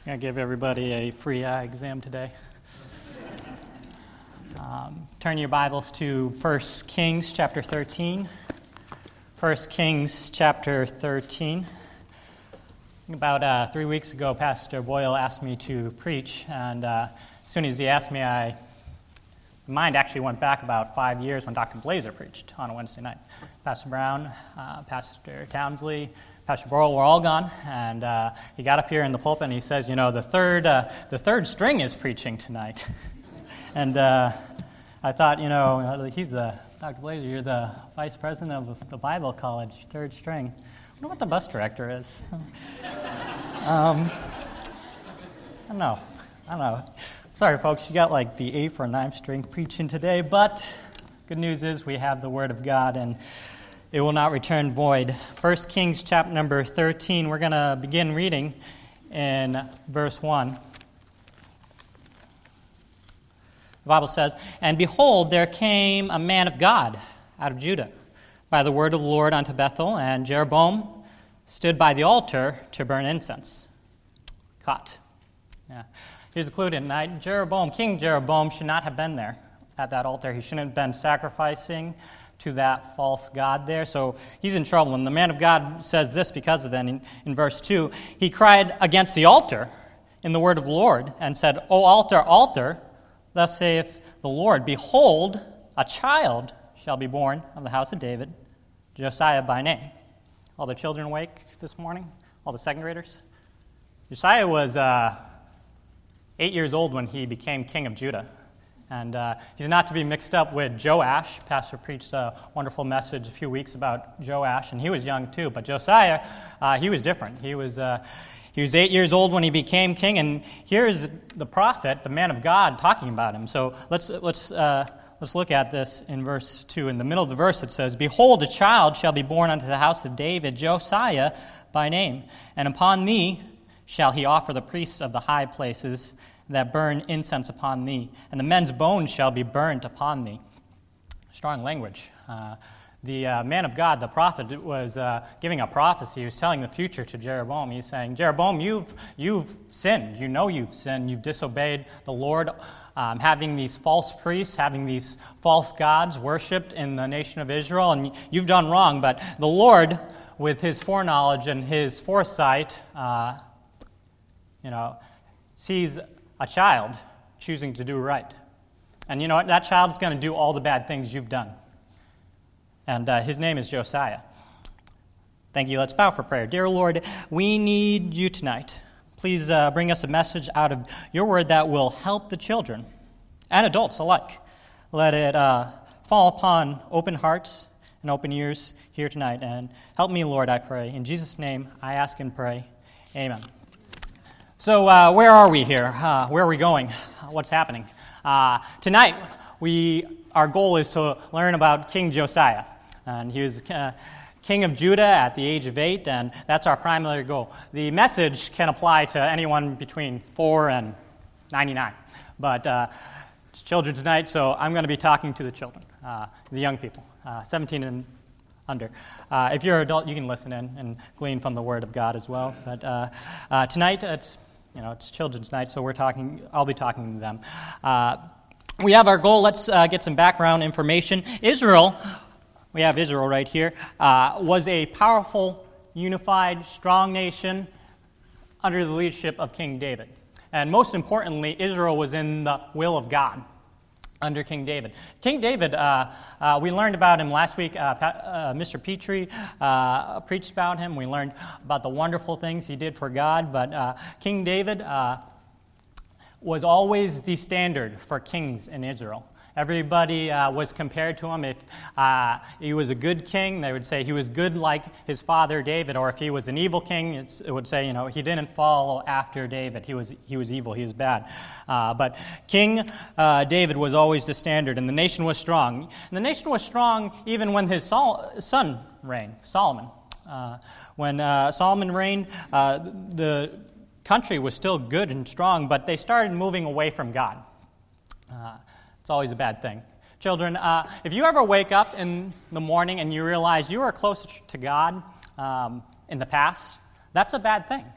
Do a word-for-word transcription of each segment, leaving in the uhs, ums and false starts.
I'm going to give everybody a free eye exam today. Um, turn your Bibles to First Kings chapter thirteen. First Kings chapter thirteen. About uh, three weeks ago, Pastor Boyle asked me to preach, and uh, as soon as he asked me, I my mind actually went back about five years when Doctor Blazer preached on a Wednesday night. Pastor Brown, uh, Pastor Townsley, Pastor Boyle were all gone, and uh, he got up here in the pulpit and he says, "You know, the third uh, the third string is preaching tonight," and uh, I thought, you know, he's the Doctor Blazer. You're the vice president of the Bible College, third string. I wonder what the bus director is. um, I don't know. I don't know. Sorry, folks, you got like the eighth or ninth string preaching today, but good news is we have the Word of God, and it will not return void. First Kings chapter number thirteen, we're going to begin reading in verse one. The Bible says, "And behold, there came a man of God out of Judah by the word of the Lord unto Bethel, and Jeroboam stood by the altar to burn incense." Caught. Yeah. He's included. And Jeroboam, King Jeroboam, should not have been there at that altar. He shouldn't have been sacrificing to that false god there. So he's in trouble. And the man of God says this because of that. In, in verse two, he cried against the altar in the word of the Lord and said, "O altar, altar, thus saith the Lord, behold, a child shall be born of the house of David, Josiah by name." All the children awake this morning? All the second graders? Josiah was uh, eight years old when he became king of Judah. And uh, he's not to be mixed up with Joash. Pastor preached a wonderful message a few weeks about Joash, and he was young too. But Josiah, uh, he was different. He was uh, he was eight years old when he became king, and here's the prophet, the man of God, talking about him. So let's let's uh, let's look at this in verse two. In the middle of the verse, it says, "Behold, a child shall be born unto the house of David, Josiah by name, and upon thee shall he offer the priests of the high places that burn incense upon thee, and the men's bones shall be burnt upon thee." Strong language. Uh, the uh, man of God, the prophet, was uh, giving a prophecy. He was telling the future to Jeroboam. He's saying, "Jeroboam, you've you've sinned. You know you've sinned. You've disobeyed the Lord, um, having these false priests, having these false gods worshipped in the nation of Israel, and you've done wrong. But the Lord, with His foreknowledge and His foresight, uh, you know, sees a child choosing to do right. And you know what? That child is going to do all the bad things you've done. And uh, his name is Josiah." Thank you. Let's bow for prayer. Dear Lord, we need you tonight. Please uh, bring us a message out of your word that will help the children and adults alike. Let it uh, fall upon open hearts and open ears here tonight. And help me, Lord, I pray. In Jesus' name, I ask and pray. Amen. So uh, where are we here? Uh, where are we going? What's happening? Uh, tonight, we our goal is to learn about King Josiah. And he was uh, king of Judah at the age of eight, and that's our primary goal. The message can apply to anyone between four and ninety-nine. But uh, it's children's night, so I'm going to be talking to the children, uh, the young people, uh, seventeen and under. Uh, if you're an adult, you can listen in and glean from the Word of God as well. But uh, uh, tonight, it's you know it's children's night, so we're talking. I'll be talking to them. Uh, we have our goal. Let's uh, get some background information. Israel, we have Israel right here, uh, was a powerful, unified, strong nation under the leadership of King David. And most importantly, Israel was in the will of God under King David. King David, uh, uh, we learned about him last week. Uh, uh, Mister Petrie uh, preached about him. We learned about the wonderful things he did for God. But uh, King David uh, was always the standard for kings in Israel. Everybody uh, was compared to him. If uh, he was a good king, they would say he was good like his father David. Or if he was an evil king, it's, it would say, you know, he didn't follow after David. He was he was evil. He was bad. Uh, but King uh, David was always the standard, and the nation was strong. And the nation was strong even when his Sol- son reigned, Solomon. Uh, when uh, Solomon reigned, uh, the country was still good and strong, but they started moving away from God. Uh, It's always a bad thing. Children, uh, if you ever wake up in the morning and you realize you are closer to God um, in the past, that's a bad thing.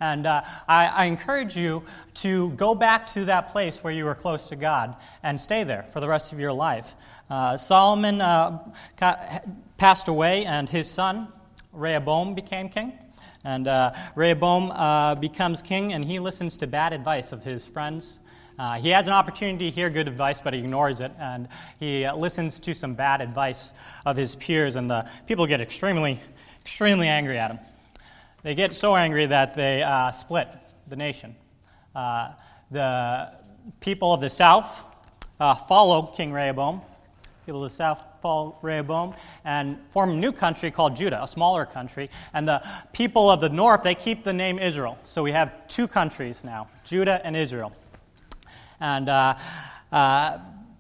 And uh, I, I encourage you to go back to that place where you were close to God and stay there for the rest of your life. Uh, Solomon uh, got, passed away, and his son, Rehoboam, became king. And uh, Rehoboam uh, becomes king, and he listens to bad advice of his friends. Uh, he has an opportunity to hear good advice, but he ignores it, and he uh, listens to some bad advice of his peers, and the people get extremely, extremely angry at him. They get so angry that they uh, split the nation. Uh, the people of the south uh, follow King Rehoboam. People of the south follow Rehoboam and form a new country called Judah, a smaller country. And the people of the north, they keep the name Israel. So we have two countries now, Judah and Israel. And uh, uh,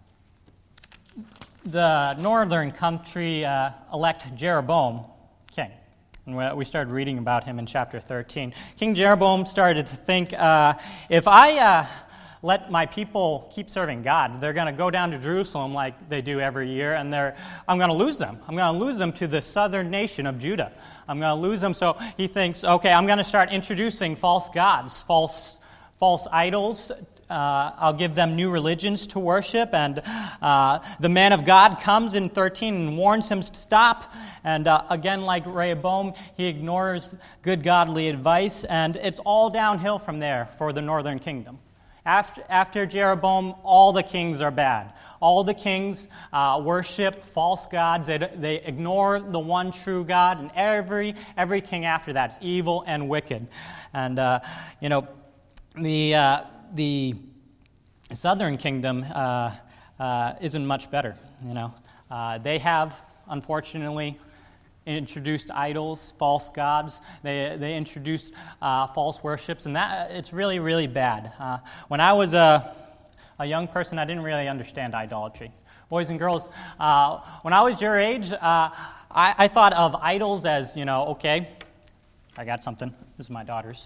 the northern country uh, elect Jeroboam king. And we started reading about him in chapter thirteen. King Jeroboam started to think, uh, if I uh, let my people keep serving God, they're going to go down to Jerusalem like they do every year, and they're I'm going to lose them. I'm going to lose them to the southern nation of Judah. I'm going to lose them. So he thinks, okay, I'm going to start introducing false gods, false false idols. Uh, I'll give them new religions to worship, and uh, the man of God comes in thirteen and warns him to stop, and uh, again, like Rehoboam, he ignores good godly advice, and it's all downhill from there for the northern kingdom. After, after Jeroboam, all the kings are bad. All the kings uh, worship false gods. They, they ignore the one true God, and every every king after that is evil and wicked. And, uh, you know, the... Uh, The southern kingdom uh, uh, isn't much better, you know. Uh, they have, unfortunately, introduced idols, false gods. They they introduced uh, false worships, and that it's really, really bad. Uh, when I was a, a young person, I didn't really understand idolatry. Boys and girls, uh, when I was your age, uh, I, I thought of idols as, you know, okay, I got something. This is my daughter's.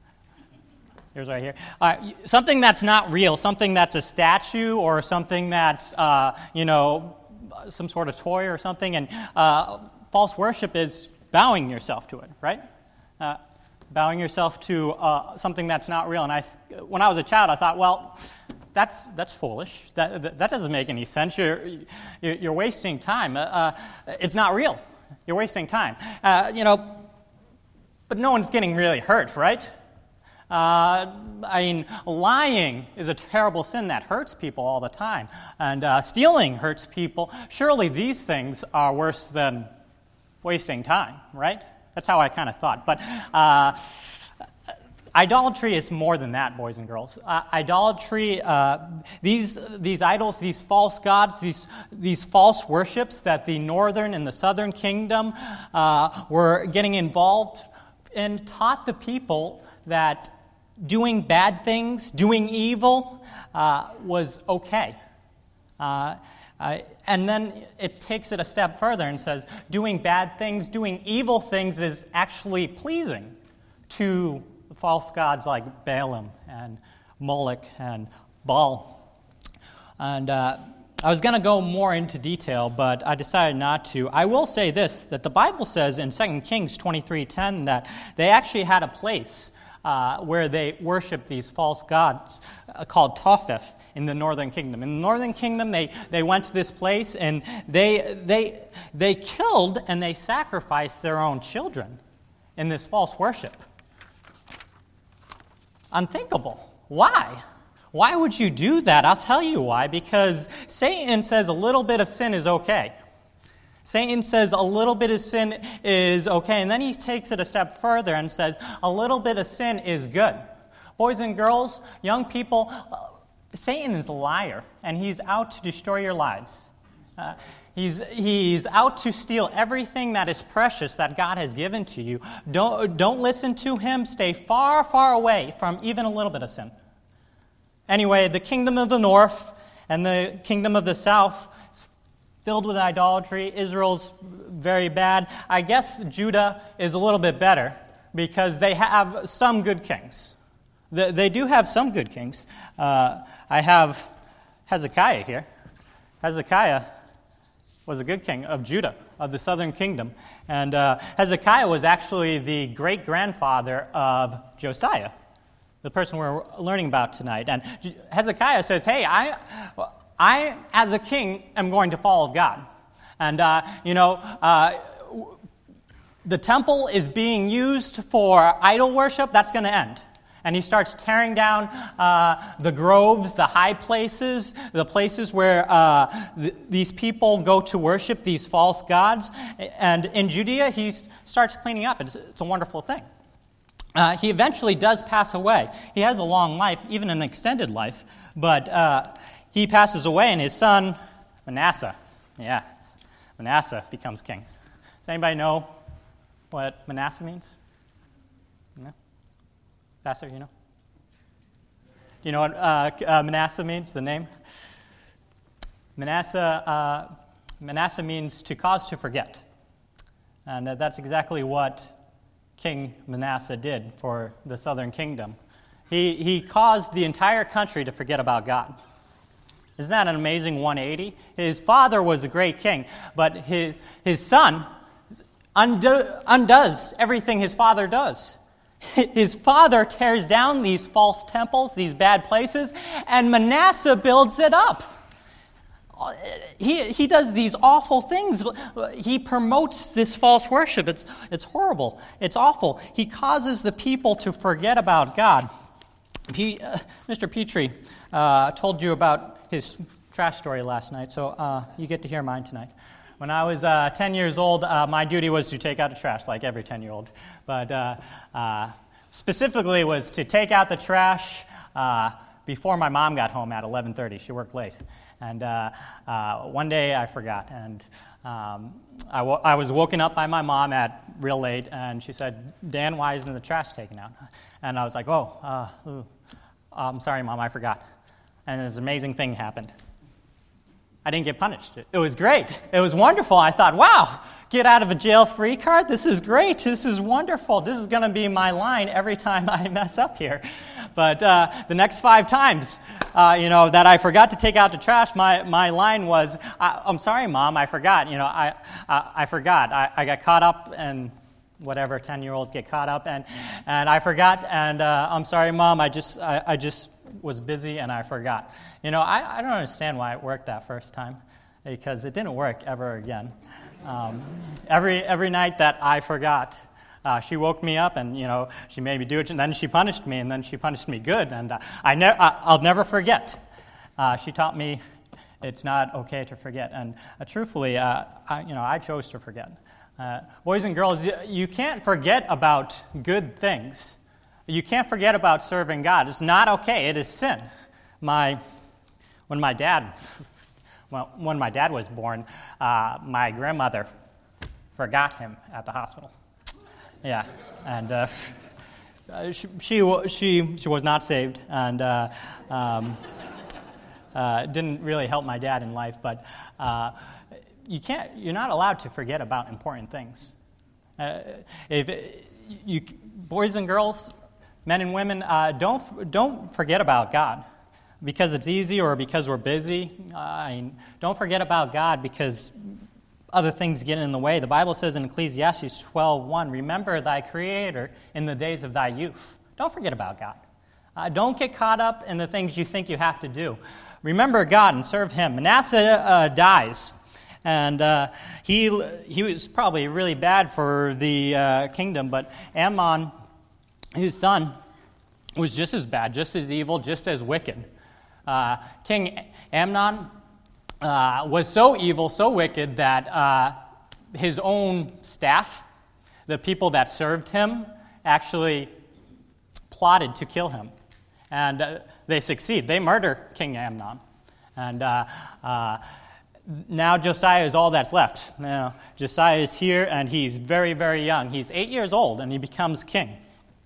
Here's right here. Uh, something that's not real, something that's a statue or something that's, uh, you know, some sort of toy or something. And uh, false worship is bowing yourself to it, right? Uh, bowing yourself to uh, something that's not real. And I, when I was a child, I thought, well, that's that's foolish. That that, that doesn't make any sense. You're you're wasting time. Uh, it's not real. You're wasting time. Uh, you know, but no one's getting really hurt, right? Uh, I mean, lying is a terrible sin that hurts people all the time. And uh, stealing hurts people. Surely these things are worse than wasting time, right? That's how I kind of thought. But uh, idolatry is more than that, boys and girls. Uh, idolatry, uh, these these idols, these false gods, these, these false worships that the northern and the southern kingdom uh, were getting involved in taught the people that doing bad things, doing evil, uh, was okay. Uh, uh, and then it takes it a step further and says doing bad things, doing evil things is actually pleasing to false gods like Balaam and Moloch and Baal. And uh, I was going to go more into detail, but I decided not to. I will say this, that the Bible says in Second Kings twenty-three ten that they actually had a place Uh, where they worship these false gods uh, called Topheth in the northern kingdom. In the northern kingdom, they, they went to this place and they they they killed and they sacrificed their own children in this false worship. Unthinkable. Why? Why would you do that? I'll tell you why. Because Satan says a little bit of sin is okay. Satan says a little bit of sin is okay, and then he takes it a step further and says a little bit of sin is good. Boys and girls, young people, uh, Satan is a liar, and he's out to destroy your lives. Uh, he's he's out to steal everything that is precious that God has given to you. Don't, don't listen to him. Stay far, far away from even a little bit of sin. Anyway, the kingdom of the north and the kingdom of the south filled with idolatry. Israel's very bad. I guess Judah is a little bit better because they have some good kings. They, they do have some good kings. Uh, I have Hezekiah here. Hezekiah was a good king of Judah, of the southern kingdom. And uh, Hezekiah was actually the great-grandfather of Josiah, the person we're learning about tonight. And Hezekiah says, hey, I, I as a king, am going to follow God. And, uh, you know, uh, the temple is being used for idol worship. That's going to end. And he starts tearing down uh, the groves, the high places, the places where uh, th- these people go to worship these false gods. And in Judea, he starts cleaning up. It's, it's a wonderful thing. Uh, he eventually does pass away. He has a long life, even an extended life. But uh, he passes away, and his son, Manasseh, yeah, Manasseh becomes king. Does anybody know what Manasseh means? No? Pastor, you know? Do you know what uh, uh, Manasseh means, the name? Manasseh, uh, Manasseh means to cause to forget. And uh, that's exactly what King Manasseh did for the southern kingdom. He, he caused the entire country to forget about God. Isn't that an amazing one eighty? His father was a great king, but his, his son undo, undoes everything his father does. His father tears down these false temples, these bad places, and Manasseh builds it up. He he does these awful things. He promotes this false worship. It's it's horrible. It's awful. He causes the people to forget about God. He, uh, Mister Petrie uh, told you about his trash story last night, so uh, you get to hear mine tonight. When I was uh, ten years old, uh, my duty was to take out the trash, like every ten-year-old. But uh, uh, specifically was to take out the trash uh, before my mom got home at eleven thirty. She worked late. And uh, uh, one day I forgot. And um, I, w- I was woken up by my mom at real late, and she said, Dan, why isn't the trash taken out? And I was like, oh, uh, ooh, I'm sorry, Mom, I forgot. And this amazing thing happened. I didn't get punished. It was great. It was wonderful. I thought, wow, get out of a jail-free card? This is great. This is wonderful. This is going to be my line every time I mess up here. But uh, the next five times, uh, you know, that I forgot to take out the trash, my, my line was, I, I'm sorry, Mom, I forgot. You know, I I, I forgot. I, I got caught up and whatever ten-year-olds get caught up, and and I forgot, and uh, I'm sorry, Mom, I just I, I just was busy and I forgot. You know, I, I don't understand why it worked that first time, because it didn't work ever again. Um, every every night that I forgot, uh, she woke me up, and you know, she made me do it, and then she punished me, and then she punished me good, and uh, I ne- I, I'll never forget. Uh, she taught me it's not okay to forget, and uh, truthfully, uh, I, you know, I chose to forget. Uh, boys and girls, you, you can't forget about good things. You can't forget about serving God. It's not okay. It is sin. My, when my dad, well, when my dad was born, uh, my grandmother forgot him at the hospital. Yeah, and uh, she, she she she was not saved, and uh, um, uh, didn't really help my dad in life. But uh, you can't. You're not allowed to forget about important things. Uh, if you, boys and girls, men and women, uh, don't don't forget about God because it's easy or because we're busy. Uh, I mean, don't forget about God because other things get in the way. The Bible says in Ecclesiastes twelve one, remember thy Creator in the days of thy youth. Don't forget about God. Uh, don't get caught up in the things you think you have to do. Remember God and serve Him. Manasseh uh, dies. And uh, he he was probably really bad for the uh, kingdom, but Amnon, his son, was just as bad, just as evil, just as wicked. Uh, King Amnon uh, was so evil, so wicked, that uh, his own staff, the people that served him, actually plotted to kill him. And uh, they succeed. They murder King Amnon. And uh, uh, now Josiah is all that's left. You know, Josiah is here, and he's very, very young. He's eight years old, and he becomes king.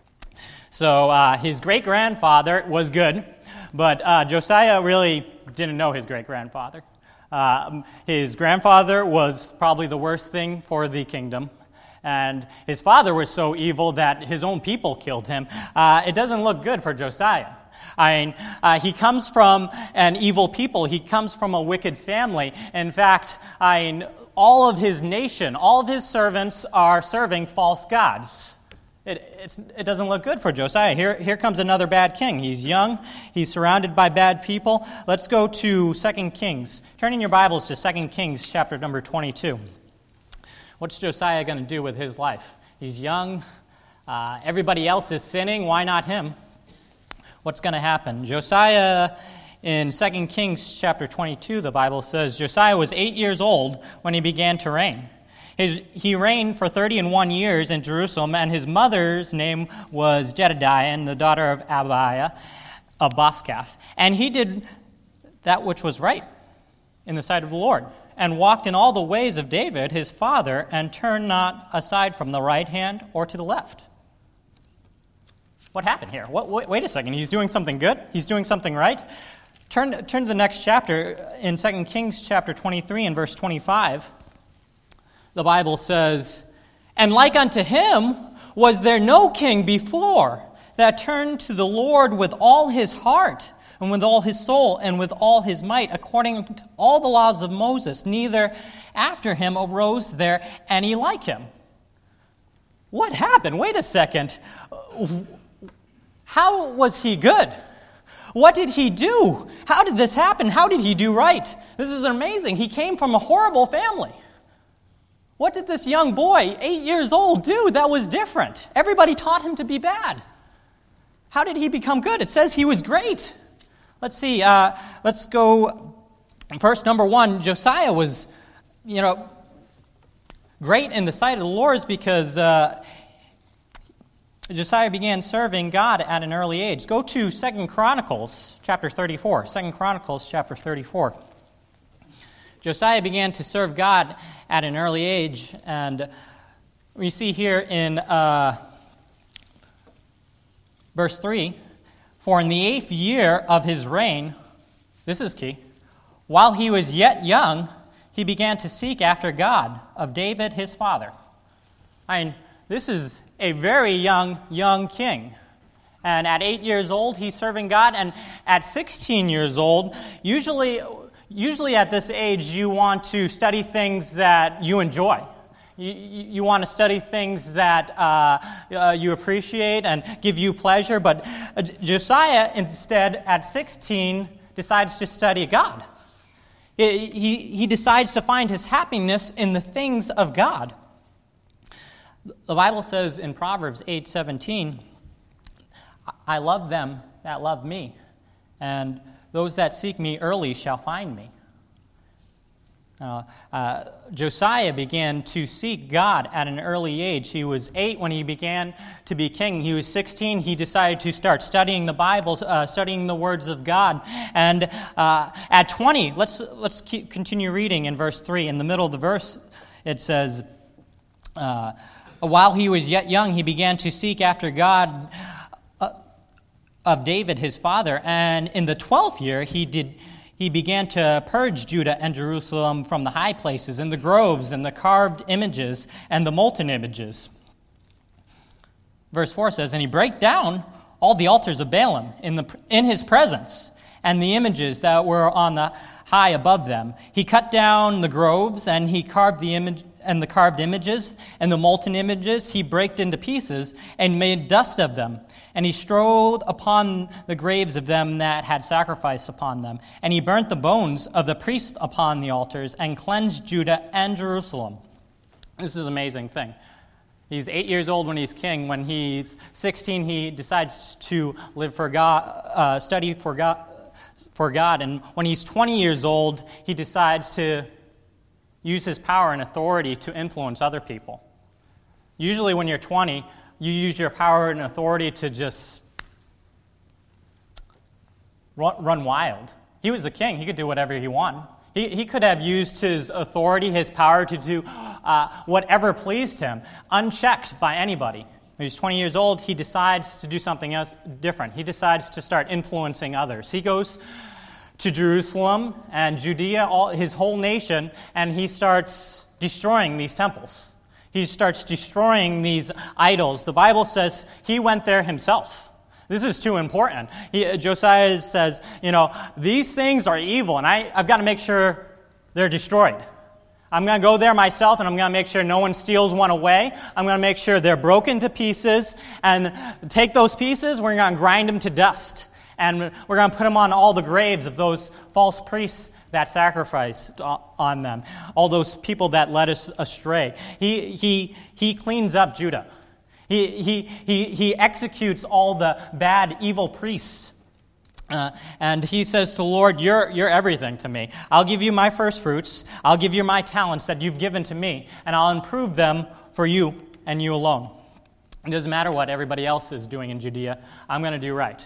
So uh, his great-grandfather was good, but uh, Josiah really didn't know his great-grandfather. Uh, his grandfather was probably the worst thing for the kingdom, and his father was so evil that his own people killed him. Uh, it doesn't look good for Josiah. I mean, uh, he comes from an evil people. He comes from a wicked family. In fact, I mean, all of his nation, all of his servants are serving false gods. It, it's, it doesn't look good for Josiah. Here, here comes another bad king. He's young. He's surrounded by bad people. Let's go to Second Kings. Turn in your Bibles to Second Kings chapter number twenty-two. What's Josiah going to do with his life? He's young. Uh, everybody else is sinning. Why not him? What's going to happen? Josiah, in Second Kings chapter twenty-two, the Bible says, Josiah was eight years old when he began to reign. His, he reigned for thirty and one years in Jerusalem, and his mother's name was Jedediah, and the daughter of Abiah of Boskath. And he did that which was right in the sight of the Lord, and walked in all the ways of David, his father, and turned not aside from the right hand or to the left. What happened here? What, wait, wait a second. He's doing something good? He's doing something right? Turn, turn to the next chapter. In Second Kings chapter twenty-three and verse twenty-five, the Bible says, "And like unto him was there no king before that turned to the Lord with all his heart and with all his soul and with all his might, according to all the laws of Moses. Neither after him arose there any like him." What happened? Wait a second. How was he good? What did he do? How did this happen? How did he do right? This is amazing. He came from a horrible family. What did this young boy, eight years old, do that was different? Everybody taught him to be bad. How did he become good? It says he was great. Let's see. Uh, let's go. First, number one, Josiah was, you know, great in the sight of the Lord because uh, Josiah began serving God at an early age. Go to Second Chronicles chapter thirty-four. Second Chronicles chapter thirty-four. Josiah began to serve God at an early age, and we see here in uh, verse three, "For in the eighth year of his reign," this is key, "while he was yet young, he began to seek after God of David his father." I mean, this is a very young, young king. And at eight years old, he's serving God. And at sixteen years old, usually, usually at this age, you want to study things that you enjoy. You, you want to study things that uh, uh, you appreciate and give you pleasure. But uh, Josiah, instead, at sixteen, decides to study God. He, he, he decides to find his happiness in the things of God. The Bible says in Proverbs eight seventeen, "I love them that love me, and those that seek me early shall find me." Uh, uh, Josiah began to seek God at an early age. He was eight when he began to be king. He was sixteen. He decided to start studying the Bible, uh, studying the words of God. And uh, at twenty, let's let's keep, continue reading in verse three. In the middle of the verse, it says, uh, "While he was yet young, he began to seek after God uh, of David his father. And in the twelfth year, he did." He began to purge Judah and Jerusalem from the high places and the groves and the carved images and the molten images." Verse four says, "And he brake down all the altars of Baalim in the in his presence, and the images that were on the high above them. He cut down the groves, and he carved the image and the carved images and the molten images. He brake into pieces and made dust of them. And he strode upon the graves of them that had sacrificed upon them. And he burnt the bones of the priests upon the altars and cleansed Judah and Jerusalem." This is an amazing thing. He's eight years old when he's king. When he's sixteen, he decides to live for God, uh, study for God, for God. And when he's twenty years old, he decides to use his power and authority to influence other people. Usually when you're twenty, you use your power and authority to just run, run wild. He was the king. He could do whatever he wanted. He, he could have used his authority, his power to do uh, whatever pleased him, unchecked by anybody. When he's twenty years old, he decides to do something else different. He decides to start influencing others. He goes to Jerusalem and Judea, all, his whole nation, and he starts destroying these temples. He starts destroying these idols. The Bible says he went there himself. This is too important. He, Josiah says, you know, these things are evil, and I, I've got to make sure they're destroyed. I'm going to go there myself, and I'm going to make sure no one steals one away. I'm going to make sure they're broken to pieces, and take those pieces, we're going to grind them to dust, and we're going to put them on all the graves of those false priests that sacrificed on them, all those people that led us astray. He he he cleans up Judah. He he he he executes all the bad, evil priests. Uh, and he says to the Lord, you're, you're everything to me. I'll give you my first fruits. I'll give you my talents that you've given to me, and I'll improve them for you and you alone. It doesn't matter what everybody else is doing in Judea. I'm going to do right.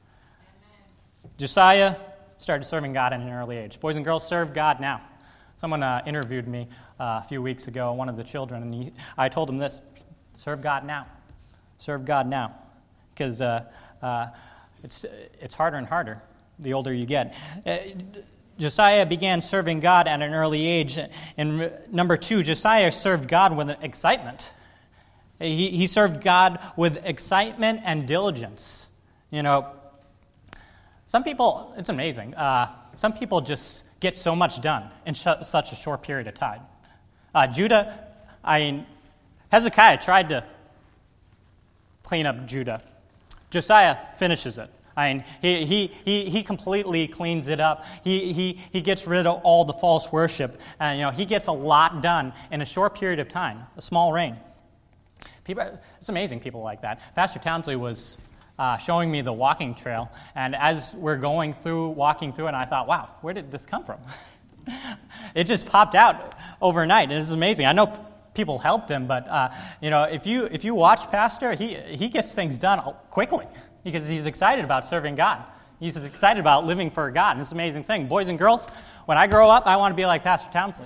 Amen. Josiah started serving God at an early age. Boys and girls, serve God now. Someone uh, interviewed me uh, a few weeks ago, one of the children, and he, I told him this, serve God now. Serve God now. Because uh, uh, it's, it's harder and harder the older you get. Uh, Josiah began serving God at an early age. And number two, Josiah served God with excitement. He, he served God with excitement and diligence. You know, some people, it's amazing. Uh, some people just get so much done in sh- such a short period of time. Uh, Judah, I mean, Hezekiah tried to clean up Judah. Josiah finishes it. I mean, he he he he completely cleans it up. He he he gets rid of all the false worship, and you know he gets a lot done in a short period of time, a small reign. People, it's amazing. People like that. Pastor Townsley was uh, showing me the walking trail, and as we're going through, walking through it, I thought, wow, where did this come from? It just popped out overnight. It was amazing. I know people helped him, but uh, you know, if you if you watch Pastor, he he gets things done quickly because he's excited about serving God. He's excited about living for God. And it's an amazing thing. Boys and girls, when I grow up, I want to be like Pastor Townsley.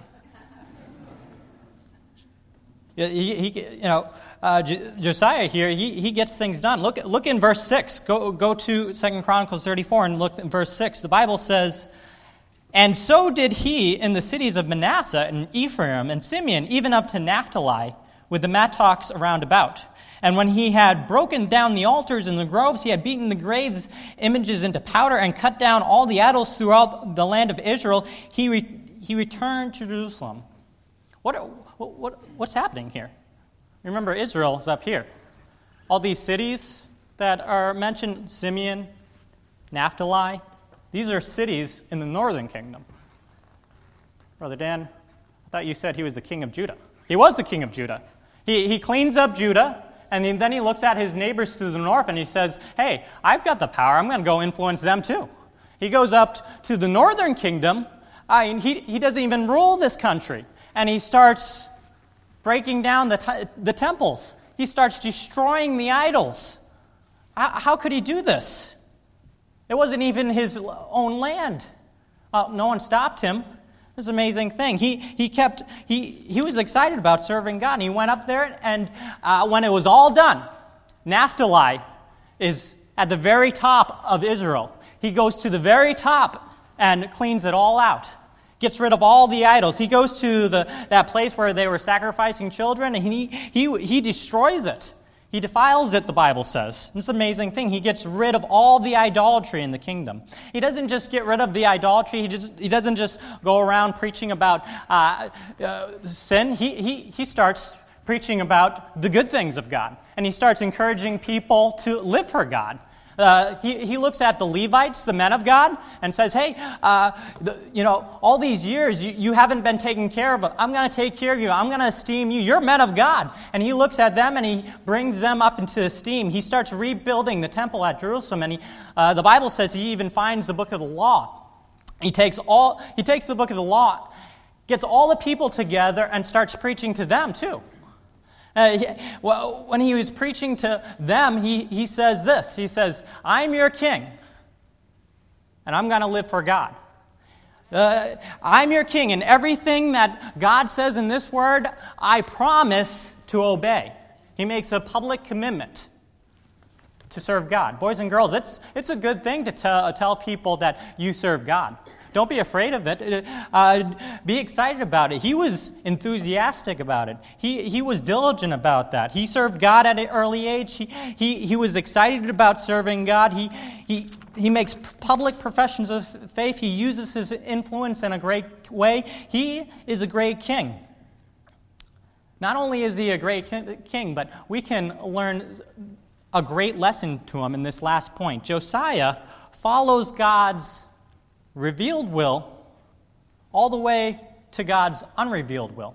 He, he, you know, uh, J- Josiah here, he, he gets things done. Look look in verse six. Go go to Second Chronicles thirty-four and look in verse six. The Bible says, "And so did he in the cities of Manasseh and Ephraim and Simeon, even up to Naphtali, with the mattocks around about. And when he had broken down the altars and the groves, he had beaten the graves' images into powder and cut down all the idols throughout the land of Israel, he re- he returned to Jerusalem." What, what what what's happening here? Remember, Israel is up here. All these cities that are mentioned, Simeon, Naphtali, these are cities in the northern kingdom. Brother Dan, I thought you said he was the king of Judah. He was the king of Judah. He he cleans up Judah, and then he looks at his neighbors to the north, and he says, hey, I've got the power. I'm going to go influence them too. He goes up to the northern kingdom. I mean, he, he doesn't even rule this country. And he starts breaking down the, t- the temples. He starts destroying the idols. How, how could he do this? It wasn't even his own land. Uh, no one stopped him. It's an amazing thing. He he kept he he was excited about serving God. And he went up there, and uh, when it was all done, Naphtali is at the very top of Israel. He goes to the very top and cleans it all out. Gets rid of all the idols. He goes to the that place where they were sacrificing children, and he he he destroys it. He defiles it, the Bible says. It's an amazing thing. He gets rid of all the idolatry in the kingdom. He doesn't just get rid of the idolatry. He just he doesn't just go around preaching about uh, uh, sin. He he he starts preaching about the good things of God, and he starts encouraging people to live for God. Uh, he, he looks at the Levites, the men of God, and says, hey, uh, the, you know, all these years you, you haven't been taken care of. I'm going to take care of you. I'm going to esteem you. You're men of God. And he looks at them and he brings them up into esteem. He starts rebuilding the temple at Jerusalem. And he, uh, the Bible says he even finds the book of the law. He takes all. He takes the book of the law, gets all the people together, and starts preaching to them too. Uh, he, well, when he was preaching to them, he, he says this. He says, I'm your king, and I'm going to live for God. Uh, I'm your king, and everything that God says in this word, I promise to obey. He makes a public commitment to serve God. Boys and girls, it's it's a good thing to tell, tell people that you serve God. Don't be afraid of it. Uh, be excited about it. He was enthusiastic about it. He he was diligent about that. He served God at an early age. He he he was excited about serving God. He he he makes public professions of faith. He uses his influence in a great way. He is a great king. Not only is he a great king, but we can learn a great lesson to him in this last point. Josiah follows God's revealed will all the way to God's unrevealed will.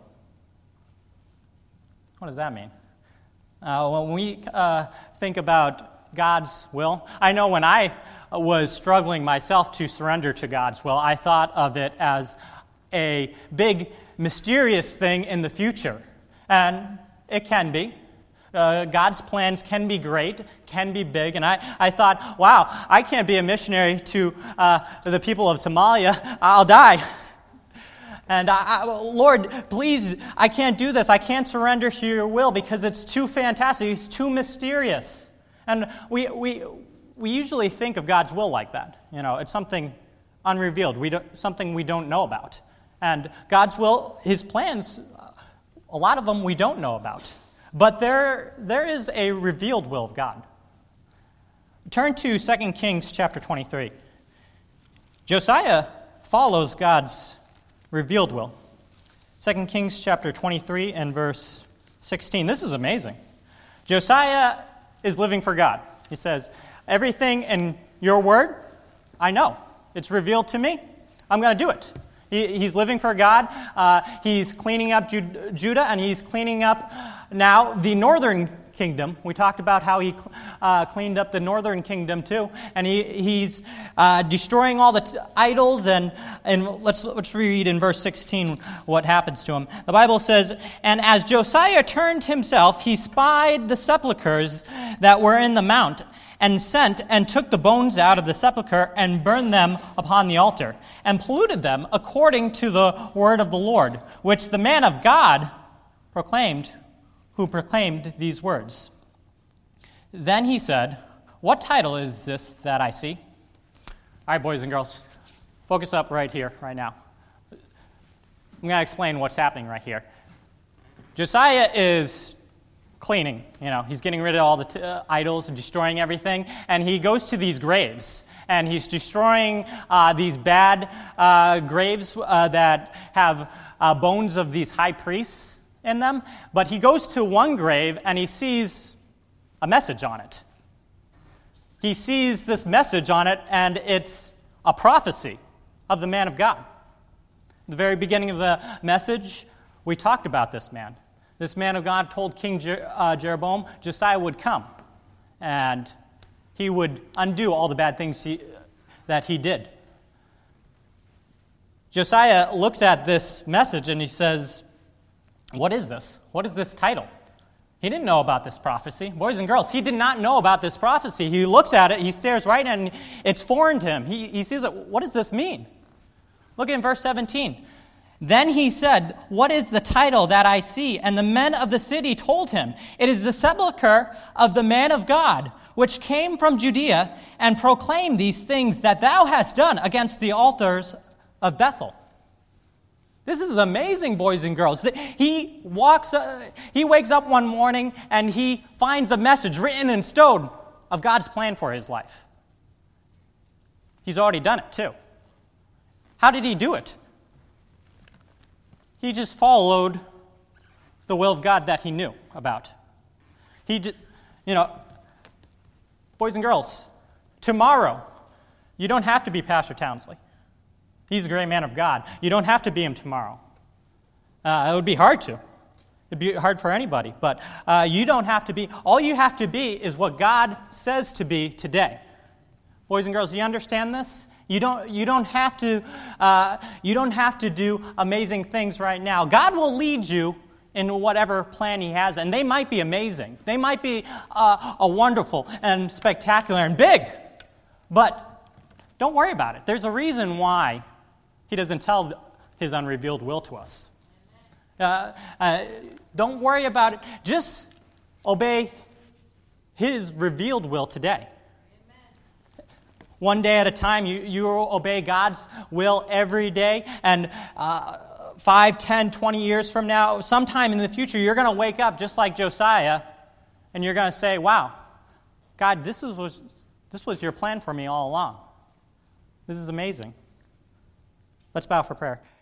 What does that mean? Uh, when we uh, think about God's will, I know when I was struggling myself to surrender to God's will, I thought of it as a big, mysterious thing in the future. And it can be. Uh, God's plans can be great, can be big. And I, I thought, wow, I can't be a missionary to uh, the people of Somalia. I'll die. And I, I, Lord, please, I can't do this. I can't surrender to your will because it's too fantastic. It's too mysterious. And we we we usually think of God's will like that. You know, it's something unrevealed, we don't, something we don't know about. And God's will, his plans, a lot of them we don't know about. But there, there is a revealed will of God. Turn to Second Kings chapter twenty-three. Josiah follows God's revealed will. Second Kings chapter twenty-three and verse sixteen. This is amazing. Josiah is living for God. He says, everything in your word, I know. It's revealed to me. I'm going to do it. He, he's living for God. Uh, he's cleaning up Ju- Judah, and he's cleaning up now the northern kingdom. We talked about how he uh, cleaned up the northern kingdom too, and he, he's uh, destroying all the t- idols. And and let's let's read in verse sixteen what happens to him. The Bible says, "And as Josiah turned himself, he spied the sepulchres that were in the mount, and sent and took the bones out of the sepulchre and burned them upon the altar, and polluted them according to the word of the Lord, which the man of God proclaimed, who proclaimed these words. Then he said, what title is this that I see?" All right, boys and girls, focus up right here, right now. I'm going to explain what's happening right here. Josiah is cleaning, you know, he's getting rid of all the t- uh, idols and destroying everything, and he goes to these graves, and he's destroying uh, these bad uh, graves uh, that have uh, bones of these high priests in them, but he goes to one grave, and he sees a message on it. He sees this message on it, and it's a prophecy of the man of God. At the very beginning of the message, we talked about this man. This man of God told King Jer- uh, Jeroboam Josiah would come, and he would undo all the bad things he, that he did. Josiah looks at this message, and he says, what is this? What is this title? He didn't know about this prophecy. Boys and girls, he did not know about this prophecy. He looks at it, he stares right at it, and it's foreign to him. He, he sees it. What does this mean? Look at verse seventeen. Then he said, what is the title that I see? And the men of the city told him, it is the sepulchre of the man of God, which came from Judea and proclaimed these things that thou hast done against the altars of Bethel. This is amazing, boys and girls. He walks, uh, he wakes up one morning and he finds a message written in stone of God's plan for his life. He's already done it too. How did he do it? He just followed the will of God that he knew about. He, just, you know, boys and girls, tomorrow, you don't have to be Pastor Townsley. He's a great man of God. You don't have to be him tomorrow. Uh, it would be hard to. It'd be hard for anybody. But uh, you don't have to be. All you have to be is what God says to be today. Boys and girls, do you understand this? You don't. You don't have to. Uh, you don't have to do amazing things right now. God will lead you in whatever plan He has, and they might be amazing. They might be uh, a wonderful and spectacular and big. But don't worry about it. There's a reason why He doesn't tell His unrevealed will to us. Uh, uh, don't worry about it. Just obey His revealed will today. one day at a time. You, you obey God's will every day. And uh, five, ten, twenty years from now, sometime in the future, you're going to wake up just like Josiah, and you're going to say, wow, God, this is, was, this was your plan for me all along. This is amazing. Let's bow for prayer.